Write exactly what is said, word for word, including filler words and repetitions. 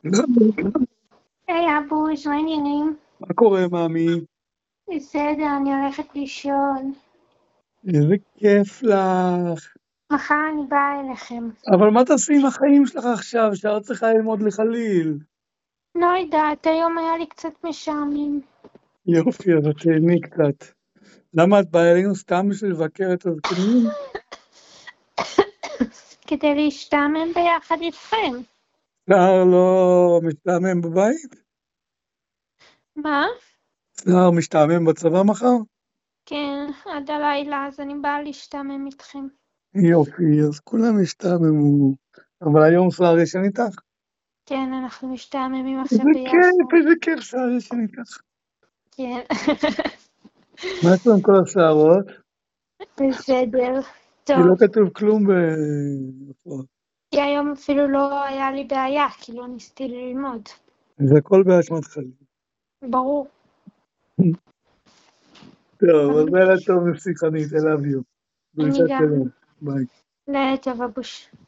היי אבוש, מה העניינים? מה קורה, מאמי? בסדר, אני הולכת לישון. איזה כיף לך. מחר אני באה אליכם. אבל מה תעשי עם החיים שלך עכשיו, שאת צריכה ללמוד לחליל? לא יודעת, היום היה לי קצת משעמם. יופי, אז את תהני קצת. למה את באה אלינו סתם בשביל לבקר את הזקנים? כדי להשתעמם ביחד איתכם. סער לא משתעמם בבית? מה? סער משתעמם בצבא מחר? כן, עד הלילה, אז אני באה להשתעמם איתכם. יופי, אז כולם השתעממו. אבל היום סער ישן איתך? כן, אנחנו משתעממים עכשיו איזה ביחד. כיף, איזה כיף סער ישן איתך. כן. מה יש לנו כל השערות? בסדר. כי לא טוב. כתוב כלום ב... כי היום אפילו לא היה לי בעיה, כי לא ניסיתי ללמוד. זה הכל באשמת חליל. ברור. טוב, אז לילה טוב נפסיק חנית, I love you. אני דרישת גם. שלום, ביי. לילה טוב אבוש.